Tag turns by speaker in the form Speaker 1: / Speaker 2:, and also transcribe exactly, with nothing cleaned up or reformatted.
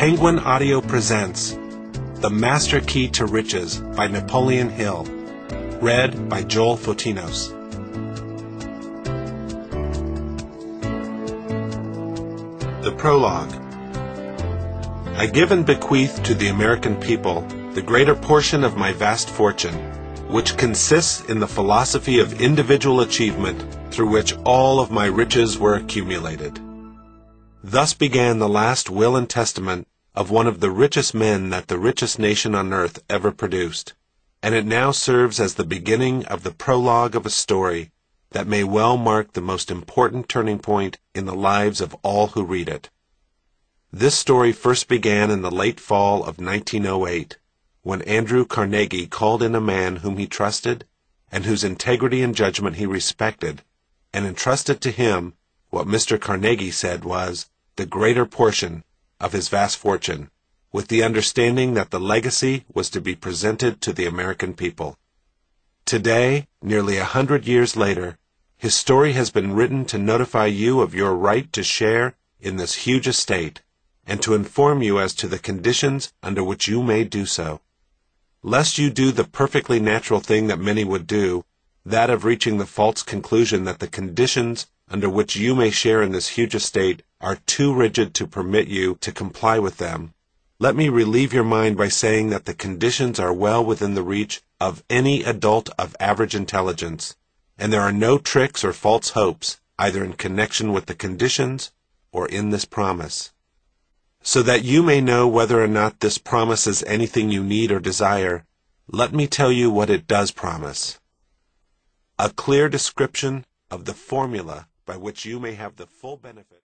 Speaker 1: Penguin Audio presents The Master Key to Riches by Napoleon Hill, read by Joel Fotinos. The Prologue. I give and bequeath to the American people the greater portion of my vast fortune, which consists in the philosophy of individual achievement through which all of my riches were accumulated. Thus began the last will and testament of one of the richest men that the richest nation on earth ever produced, and it now serves as the beginning of the prologue of a story that may well mark the most important turning point in the lives of all who read it. This story first began in the late fall of nineteen oh eight, when Andrew Carnegie called in a man whom he trusted and whose integrity and judgment he respected, and entrusted to him what Mister Carnegie said was the greater portion of his vast fortune, with the understanding that the legacy was to be presented to the American people. Today, nearly a hundred years later, his story has been written to notify you of your right to share in this huge estate, and to inform you as to the conditions under which you may do so. Lest you do the perfectly natural thing that many would do, that of reaching the false conclusion that the conditions under which you may share in this huge estate are too rigid to permit you to comply with them, let me relieve your mind by saying that the conditions are well within the reach of any adult of average intelligence, and there are no tricks or false hopes, either in connection with the conditions or in this promise. So that you may know whether or not this promises anything you need or desire, let me tell you what it does promise. A clear description of the formula by which you may have the full benefit